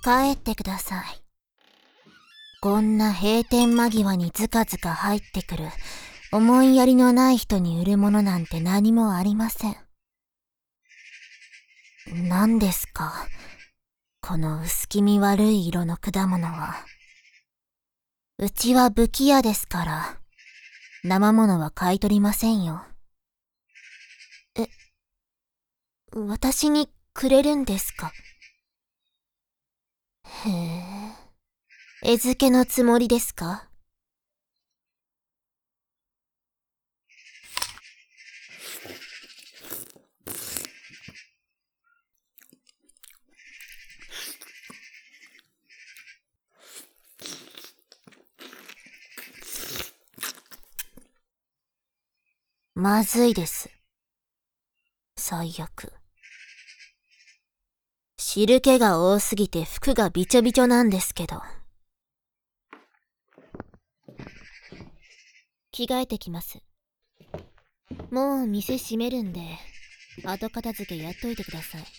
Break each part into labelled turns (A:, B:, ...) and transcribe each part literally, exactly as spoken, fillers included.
A: 帰ってください。こんな閉店間際にずかずか入ってくる思いやりのない人に売るものなんて何もありません。何ですか、この薄気味悪い色の果物は。うちは武器屋ですから、生物は買い取りませんよ。え、私にくれるんですか？へえ、餌付けのつもりですか？まずいです。最悪。汁気が多すぎて服がびちょびちょなんですけど。着替えてきます。もう店閉めるんで、後片付けやっといてください。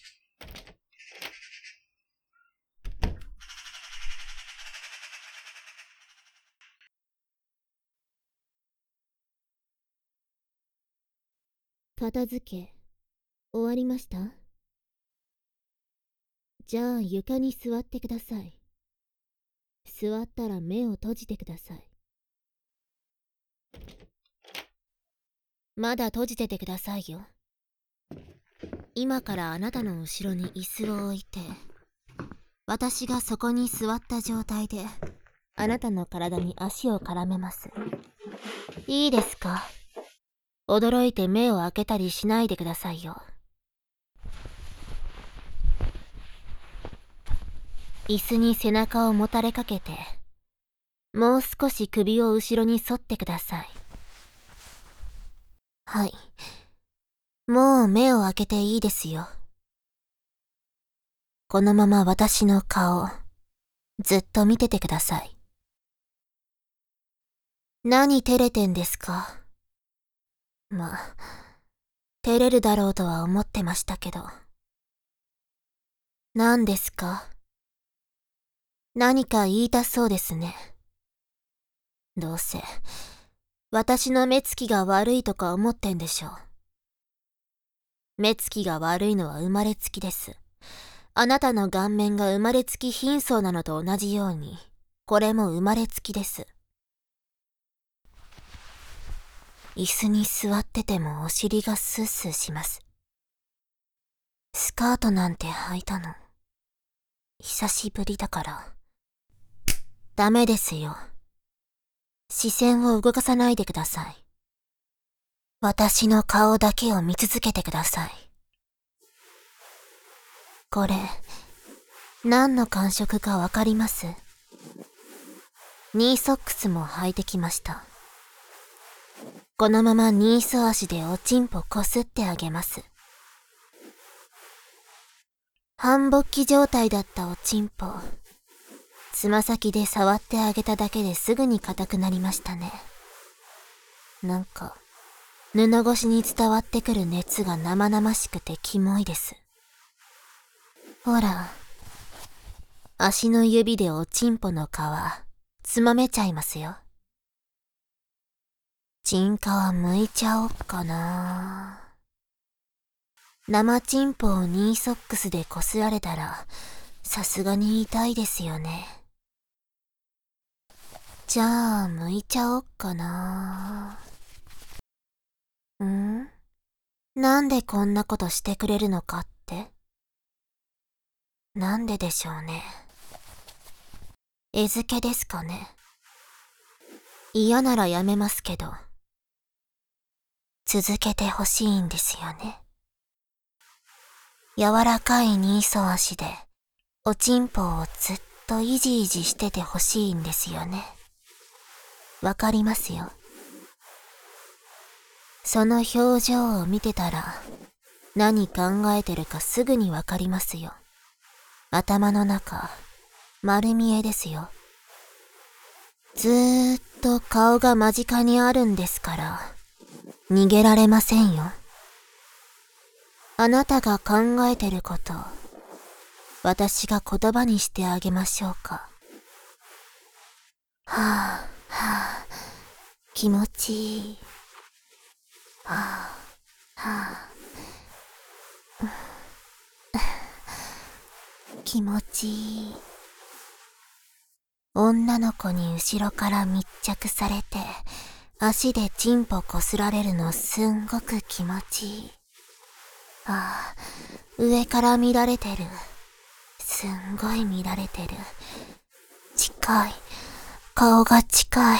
A: 片付け、終わりました？じゃあ床に座ってください。座ったら目を閉じてください。まだ閉じててくださいよ。今からあなたの後ろに椅子を置いて、私がそこに座った状態で、あなたの体に足を絡めます。いいですか？驚いて目を開けたりしないでくださいよ。椅子に背中をもたれかけて、もう少し首を後ろに反ってください。はい。もう目を開けていいですよ。このまま私の顔、ずっと見ててください。何照れてんですか？まあ、照れるだろうとは思ってましたけど。何ですか？何か言いたそうですね。どうせ、私の目つきが悪いとか思ってんでしょう。目つきが悪いのは生まれつきです。あなたの顔面が生まれつき貧相なのと同じように、これも生まれつきです。椅子に座っててもお尻がスースーします。スカートなんて履いたの、久しぶりだから。ダメですよ。視線を動かさないでください。私の顔だけを見続けてください。これ、何の感触かわかります？ニーソックスも履いてきました。このままニーソ足でおちんぽこすってあげます。半勃起状態だったおちんぽ、つま先で触ってあげただけですぐに硬くなりましたね。なんか、布越しに伝わってくる熱が生々しくてキモいです。ほら、足の指でおちんぽの皮、つまめちゃいますよ。チン皮剥いちゃおっかな。生チンポをニーソックスでこすられたら、さすがに痛いですよね。じゃあ、剥いちゃおっかな。ん？なんでこんなことしてくれるのかって？なんででしょうね。餌付けですかね。嫌ならやめますけど、続けてほしいんですよね。柔らかいニーソ足で、おちんぽをずっとイジイジしててほしいんですよね。わかりますよ。その表情を見てたら、何考えてるかすぐにわかりますよ。頭の中、丸見えですよ。ずーっと顔が間近にあるんですから、逃げられませんよ。あなたが考えてること、 私が言葉にしてあげましょうか。はぁ、はぁ、気持ちいい。はぁ、はぁ、気持ちいい。女の子に後ろから密着されて、足でチンポこすられるのすんごく気持ちいい。ああ、上から見られてる。すんごい見られてる。近い。顔が近い。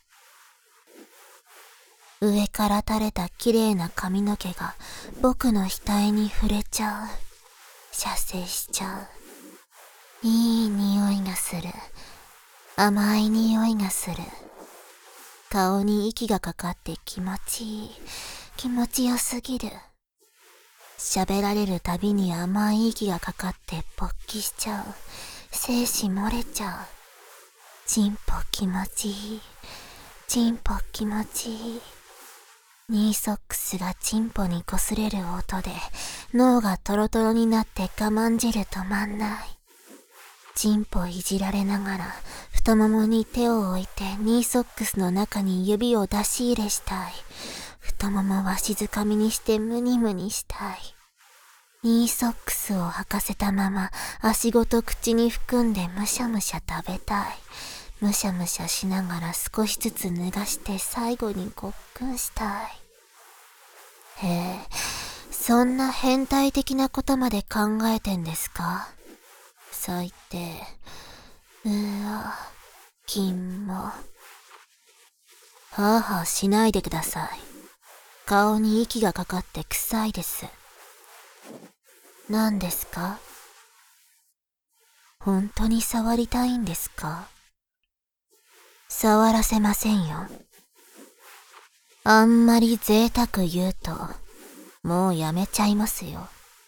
A: 上から垂れた綺麗な髪の毛が僕の額に触れちゃう。射精しちゃう。いい匂いがする。甘い匂いがする。顔に息がかかって気持ちいい。気持ちよすぎる。喋られるたびに甘い息がかかって勃起しちゃう。精子漏れちゃう。チンポ気持ちいい。チンポ気持ちいい。ニーソックスがチンポに擦れる音で脳がトロトロになって我慢汁止まんない。チンポいじられながら太ももに手を置いてニーソックスの中に指を出し入れしたい。太ももは静かみにしてムニムニしたい。ニーソックスを履かせたまま足ごと口に含んでむしゃむしゃ食べたい。むしゃむしゃしながら少しずつ脱がして最後にごっくんしたい。へえ、そんな変態的なことまで考えてんですか？最低。うわ、金も。はぁはぁしないでください。顔に息がかかって臭いです。何ですか？本当に触りたいんですか？触らせませんよ。あんまり贅沢言うと、もうやめちゃいますよ。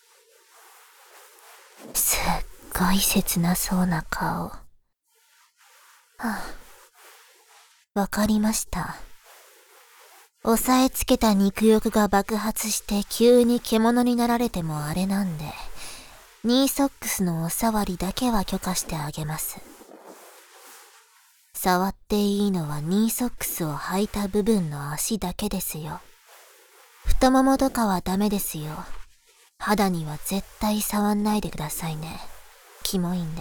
A: すっごい切なそうな顔。はあ、わかりました。押さえつけた肉欲が爆発して急に獣になられてもあれなんで、ニーソックスのお触りだけは許可してあげます。触っていいのはニーソックスを履いた部分の足だけですよ。太ももとかはダメですよ。肌には絶対触んないでくださいね。キモいんで。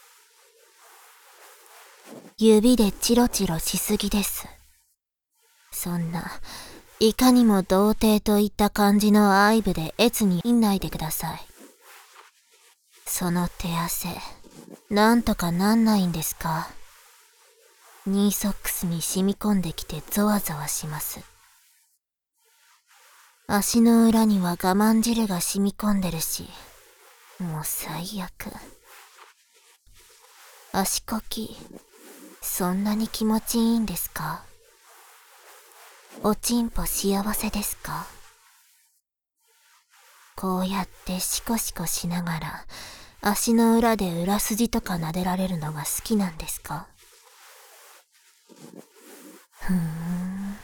A: 指でチロチロしすぎです。そんな、いかにも童貞といった感じの愛撫で悦に入んないでください。その手汗、なんとかなんないんですか？ニーソックスに染み込んできてゾワゾワします。足の裏には我慢汁が染み込んでるし、もう最悪。足こき、そんなに気持ちいいんですか？おちんぽ幸せですか？こうやってシコシコしながら、足の裏で裏筋とか撫でられるのが好きなんですか？ふーん。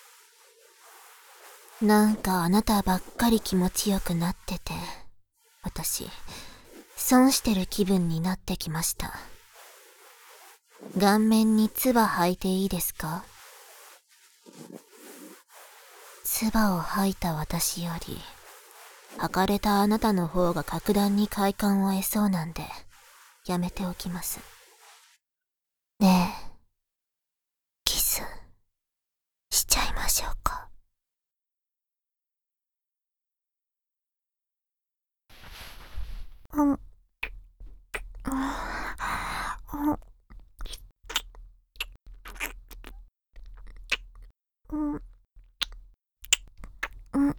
A: なんかあなたばっかり気持ちよくなってて、私、損してる気分になってきました。顔面に唾吐いていいですか？唾を吐いた私より、吐かれたあなたの方が格段に快感を得そうなんで、やめておきます。ねえ、キス、しちゃいましょうか。うん。うん。うん。うん。うん。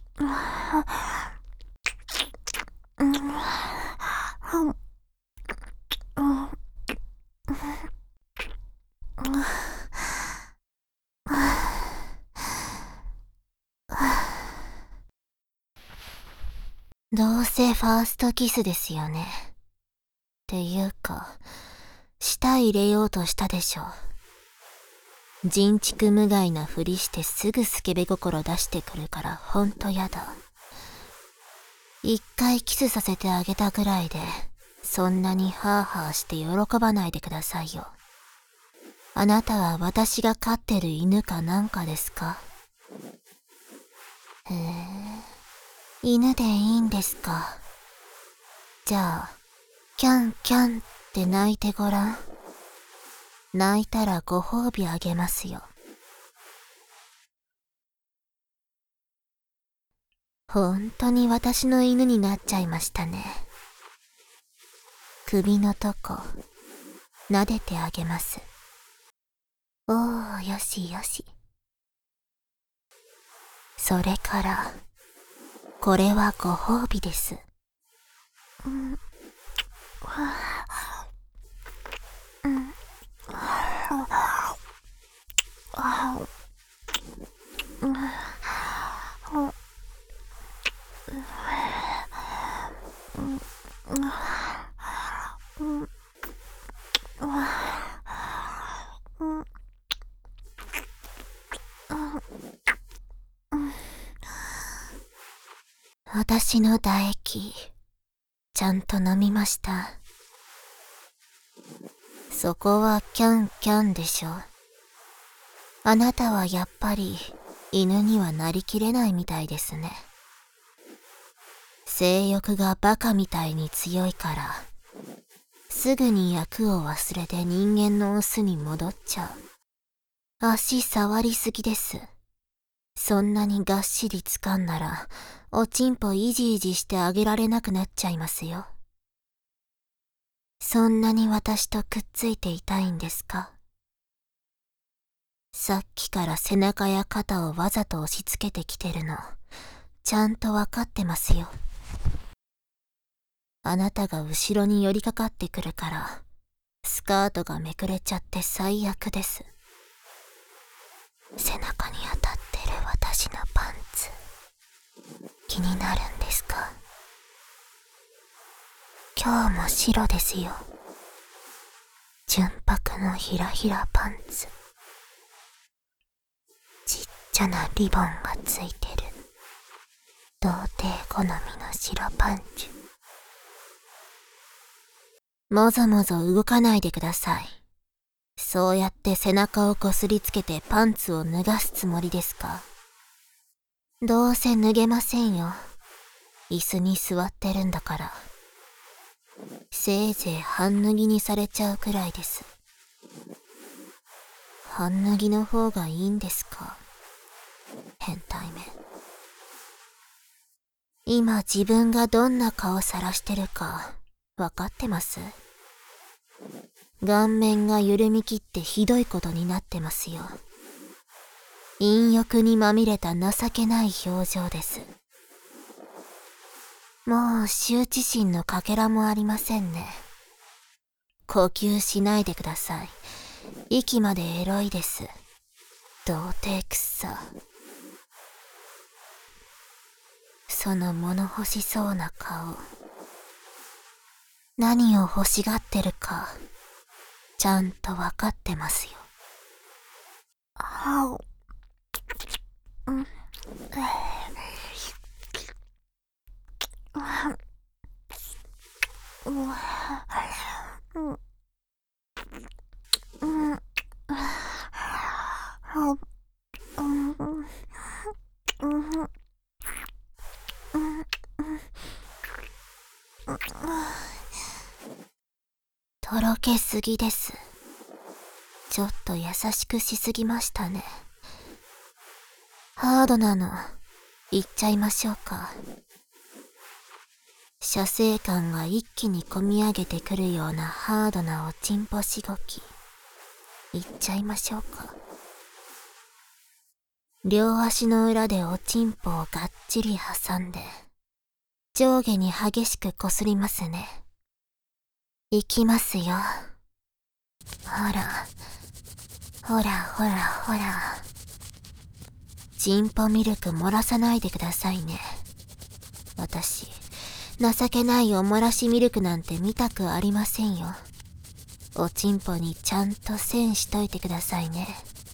A: どうせファーストキスですよね。っていうか、舌入れようとしたでしょ。人畜無害なふりしてすぐスケベ心出してくるからほんとやだ。一回キスさせてあげたぐらいで、 そんなにハーハーして喜ばないでくださいよ。あなたは私が飼ってる犬かなんかですか？へえ、犬でいいんですか。じゃあ、キャンキャンって泣いてごらん。泣いたらご褒美あげますよ。ほんとに私の犬になっちゃいましたね。首のとこ、撫でてあげます。おー、よしよし。それから、これはご褒美です。うん、うん、私の唾液、ちゃんと飲みました。そこはキャンキャンでしょ。あなたはやっぱり犬にはなりきれないみたいですね。性欲がバカみたいに強いから、すぐに役を忘れて人間のオスに戻っちゃう。足触りすぎです。そんなにがっしり掴んだら、おちんぽいじいじしてあげられなくなっちゃいますよ。そんなに私とくっついていたいんですか？さっきから背中や肩をわざと押し付けてきてるの、ちゃんとわかってますよ。あなたが後ろに寄りかかってくるから、スカートがめくれちゃって最悪です。背中に当たってる私のパンツ、気になるんですか？今日も白ですよ。純白のひらひらパンツ。ちっちゃなリボンがついてる。童貞好みの白パンチ。もぞもぞ動かないでください。そうやって背中をこすりつけてパンツを脱がすつもりですか？どうせ脱げませんよ。椅子に座ってるんだから。せいぜい半脱ぎにされちゃうくらいです。半脱ぎの方がいいんですか？変態め。今自分がどんな顔さらしてるかわかってます？顔面が緩みきってひどいことになってますよ。陰欲にまみれた情けない表情です。もう羞恥心のかけらもありませんね。呼吸しないでください。息までエロいです。童貞くっさ。その物欲しそうな顔。何を欲しがってるか、ちゃんとわかってますよ。あお。うん。とろけすぎです。ちょっと優しくしすぎましたね。ハードなの言っちゃいましょうか。射精感が一気にこみ上げてくるようなハードなおちんぽしごき言っちゃいましょうか。両足の裏でおちんぽをがっちり挟んで上下に激しくこすりますね。いきますよ。ほらほらほらほら。ちんぽミルク漏らさないでくださいね。私情けないお漏らしミルクなんて見たくありませんよ。おちんぽにちゃんと栓しといてくださいね。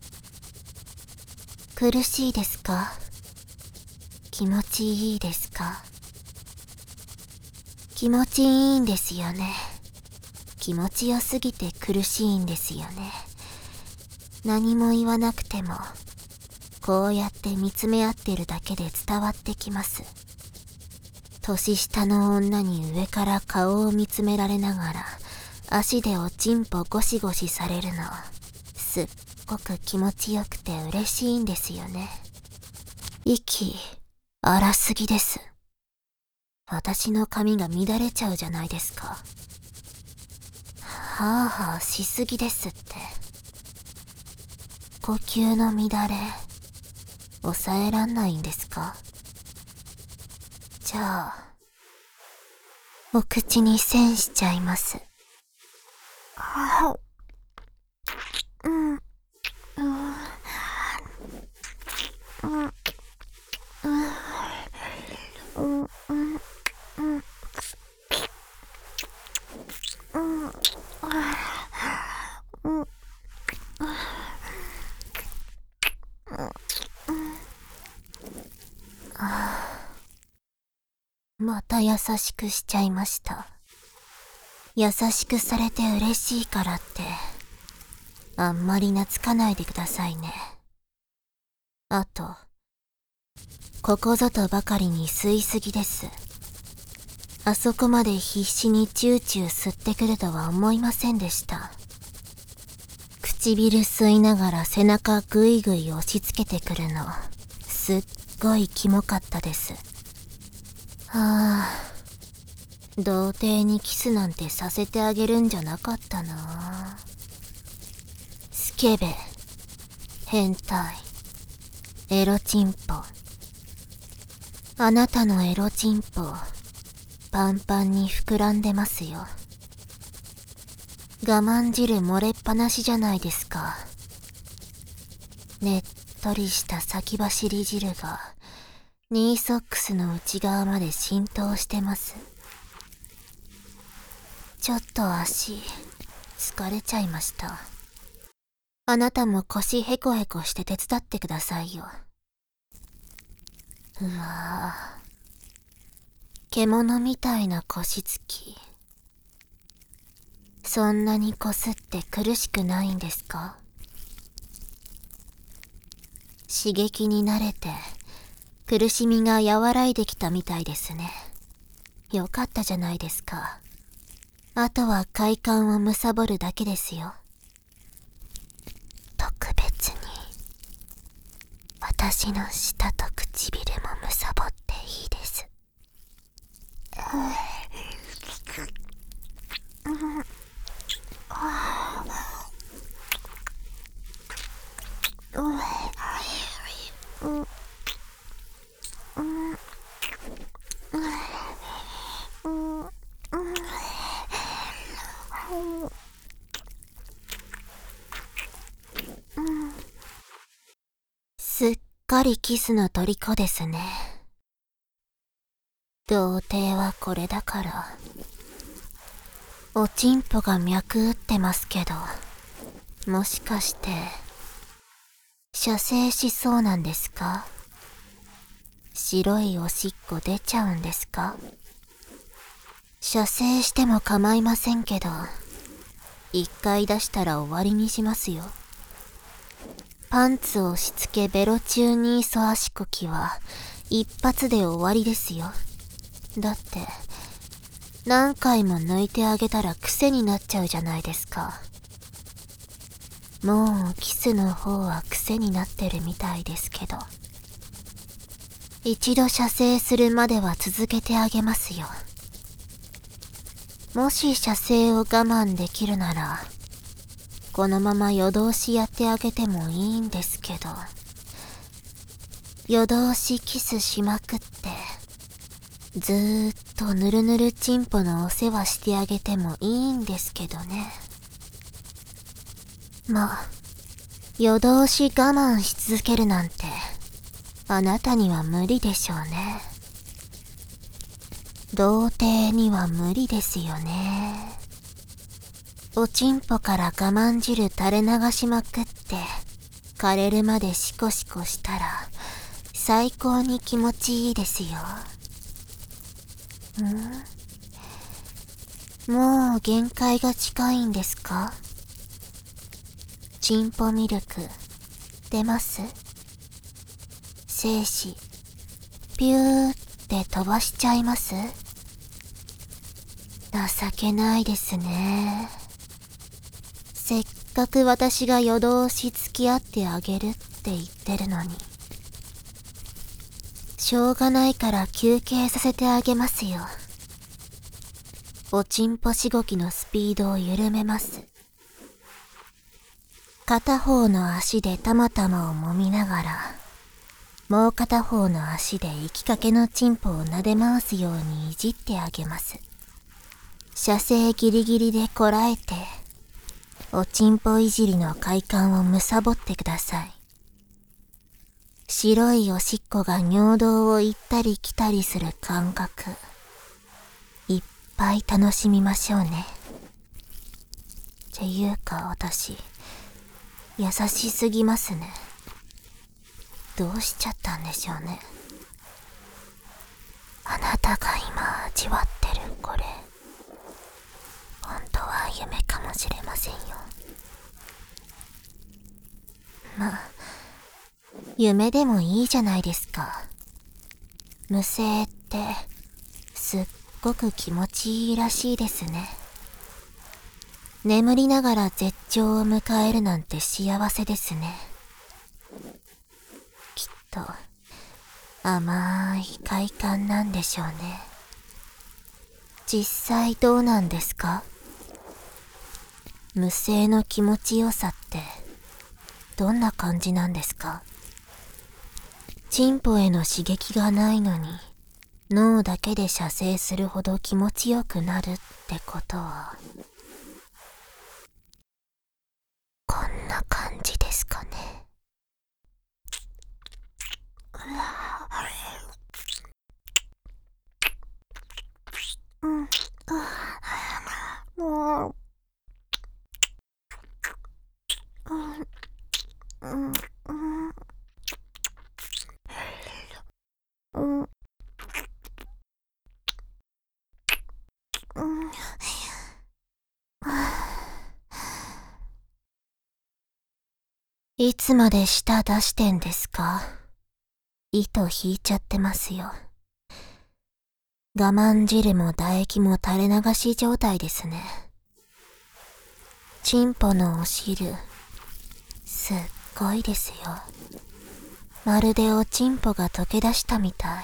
A: 苦しいですか？気持ちいいですか？ 気持ちいいんですよね。気持ちよすぎて苦しいんですよね。何も言わなくても、こうやって見つめ合ってるだけで伝わってきます。年下の女に上から顔を見つめられながら、足でおちんぽゴシゴシされるの、すっごく気持ちよくて嬉しいんですよね。息、荒すぎです。私の髪が乱れちゃうじゃないですか。はぁはぁしすぎですって。呼吸の乱れ、抑えらんないんですか？じゃあ、お口に栓しちゃいます。うん、うん、うん、うん、うん、うん、また優しくしちゃいました。優しくされて嬉しいからって、あんまり懐かないでくださいね。あと、ここぞとばかりに吸いすぎです。あそこまで必死にチューチュー吸ってくるとは思いませんでした。唇吸いながら背中ぐいぐい押し付けてくるの、すっごいキモかったです。はぁ、童貞にキスなんてさせてあげるんじゃなかったな。スケベ、変態、エロチンポ。あなたのエロチンポ、パンパンに膨らんでますよ。我慢汁漏れっぱなしじゃないですか。ねっとりした先走り汁が、ニーソックスの内側まで浸透してます。ちょっと足、疲れちゃいました。あなたも腰ヘコヘコして手伝ってくださいよ。うわぁ。獣みたいな腰つき。そんなにこすって苦しくないんですか？刺激に慣れて、苦しみが和らいできたみたいですね。よかったじゃないですか。あとは快感を貪るだけですよ。特別に、私の舌と唇も貪っていいです。すっかりキスの虜ですね。童貞はこれだから。おちんぽが脈打ってますけど、もしかして、射精しそうなんですか？白いおしっこ出ちゃうんですか？射精しても構いませんけど、一回出したら終わりにしますよ。パンツ押し付けベロ中にそ足こきは一発で終わりですよ。だって、何回も抜いてあげたら癖になっちゃうじゃないですか。もうキスの方は癖になってるみたいですけど。一度射精するまでは続けてあげますよ。もし射精を我慢できるなら、このまま夜通しやってあげてもいいんですけど、夜通しキスしまくって、ずーっとぬるぬるチンポのお世話してあげてもいいんですけどね。まあ、夜通し我慢し続けるなんて、あなたには無理でしょうね。童貞には無理ですよね。おちんぽから我慢汁垂れ流しまくって、枯れるまでシコシコしたら、最高に気持ちいいですよ。ん？ もう限界が近いんですか？チンポミルク出ます？精子ピューって飛ばしちゃいます？情けないですね。せっかく私が夜通し付き合ってあげるって言ってるのに。しょうがないから休憩させてあげますよ。おちんぽしごきのスピードを緩めます。片方の足でたまたまを揉みながら、もう片方の足で行きかけのチンポを撫で回すようにいじってあげます。射精ギリギリでこらえて、おちんぽいじりの快感をむさぼってください。白いおしっこが尿道を行ったり来たりする感覚、いっぱい楽しみましょうね。っていうか私、優しすぎますね。どうしちゃったんでしょうね。あなたが今味わってるこれ、本当は夢かもしれませんよ。まあ、夢でもいいじゃないですか。無声ってすっごく気持ちいいらしいですね。眠りながら絶頂を迎えるなんて幸せですね。きっと甘い快感なんでしょうね。実際どうなんですか？無声の気持ちよさってどんな感じなんですか？チンポへの刺激がないのに脳だけで射精するほど気持ちよくなるってことは、こんな感じですかね。うん、もう、うん、うん、うん、うん、うん、いつまで舌出してんですか？糸引いちゃってますよ。我慢汁も唾液も垂れ流し状態ですね。チンポのお汁、すっごいですよ。まるでおちんぽが溶け出したみたい。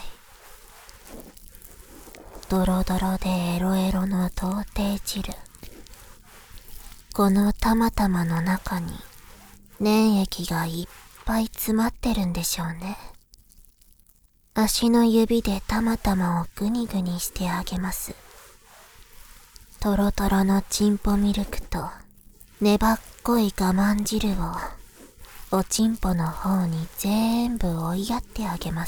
A: ドロドロでエロエロの童貞汁。このたまたまの中に粘液がいっぱい詰まってるんでしょうね。足の指でたまたまをグニグニしてあげます。トロトロのチンポミルクと粘っこい我慢汁をおちんぽの方に全部追いやってあげます。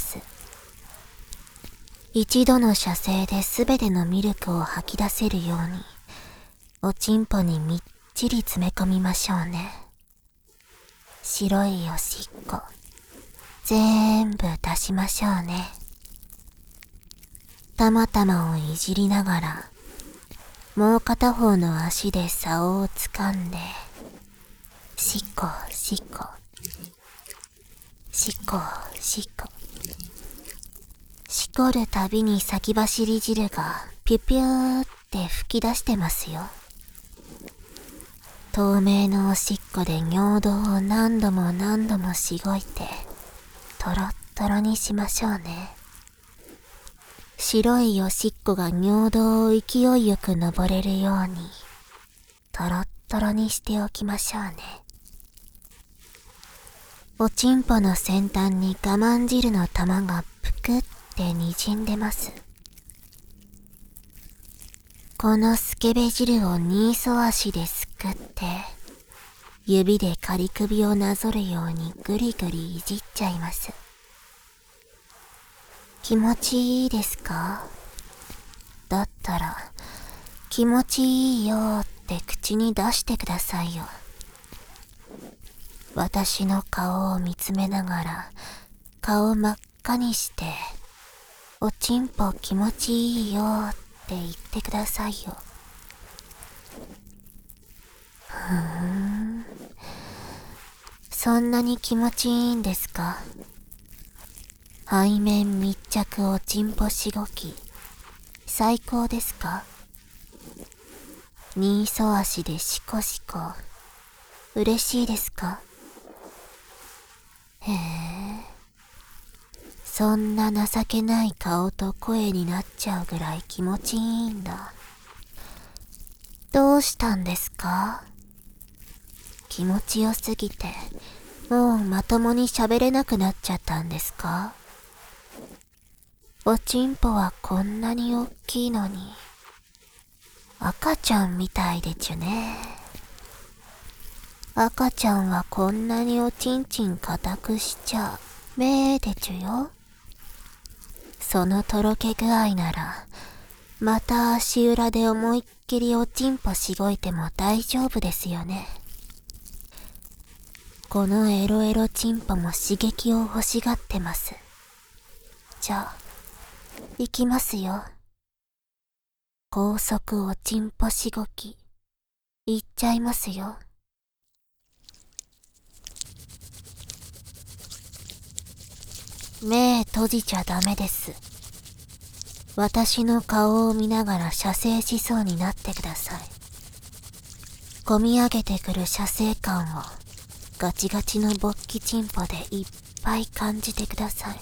A: 一度の射精で全てのミルクを吐き出せるようにおちんぽにみっちり詰め込みましょうね。白いおしっこ全部出しましょうね。たまたまをいじりながらもう片方の足で竿をつかんでしこしこしこしこしこるたびに先走り汁がピュピューって吹き出してますよ。透明のおしっこで尿道を何度も何度もしごいてトロットロにしましょうね。白いおしっこが尿道を勢いよく登れるようにトロットロにしておきましょうね。おちんぽの先端に我慢汁の玉がぷくって滲んでます。このスケベ汁をニーソ足ですくって指で仮首をなぞるようにぐりぐりいじっちゃいます。気持ちいいですか？だったら気持ちいいよって口に出してくださいよ。私の顔を見つめながら顔真っ赤にしておちんぽ気持ちいいよって言ってくださいよ。 ふーん。そんなに気持ちいいんですか？背面密着おちんぽしごき、最高ですか？ニーソ足でシコシコ、嬉しいですか？へえ、そんな情けない顔と声になっちゃうぐらい気持ちいいんだ。どうしたんですか？気持ちよすぎて、もうまともに喋れなくなっちゃったんですか？おちんぽはこんなにおっきいのに、赤ちゃんみたいでちゅね。赤ちゃんはこんなにおちんちん固くしちゃ、めーでちゅよ。そのとろけ具合なら、また足裏で思いっきりおちんぽしごいても大丈夫ですよね。このエロエロチンポも刺激を欲しがってます。じゃあ、行きますよ。高速おちんぽしごき、行っちゃいますよ。目閉じちゃダメです。私の顔を見ながら射精しそうになってください。込み上げてくる射精感をガチガチの勃起チンポでいっぱい感じてください。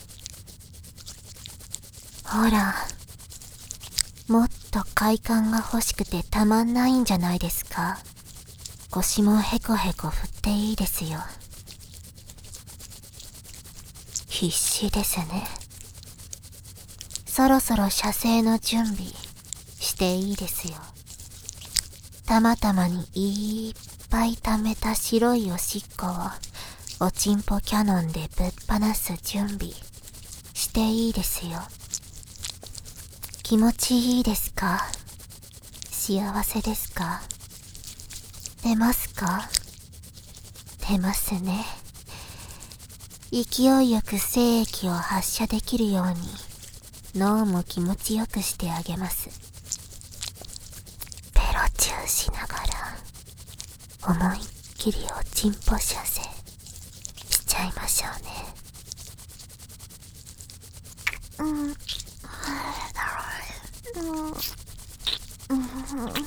A: ほら、もっと快感が欲しくてたまんないんじゃないですか？腰もヘコヘコ振っていいですよ。必死ですね。そろそろ射精の準備していいですよ。たまたまにいっぱい溜めた白いおしっこをおちんぽキャノンでぶっ放す準備していいですよ。気持ちいいですか？幸せですか？出ますか？出ますね。勢いよく精液を発射できるように脳も気持ちよくしてあげます。ペロチューしながら思いっきりおちんぽ射精しちゃいましょうね。うん。うん。うん。うん。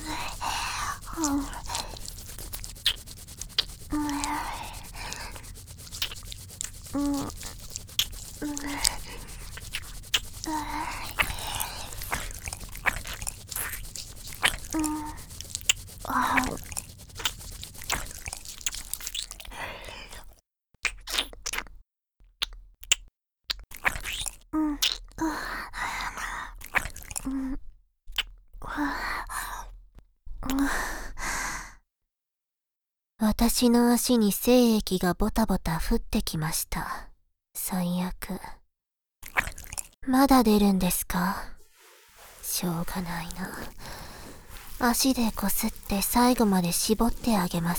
A: 私の足に精液がボタボタ降ってきました。最悪。まだ出るんですか？しょうがないな。足でこすって最後まで絞ってあげます。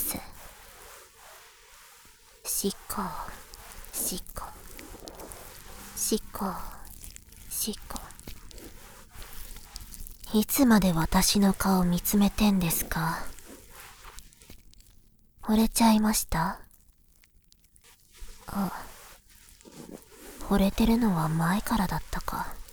A: しっこ、しっこ、しっこ、しっこ。いつまで私の顔見つめてんですか？惚れちゃいました？あ、惚れてるのは前からだったか。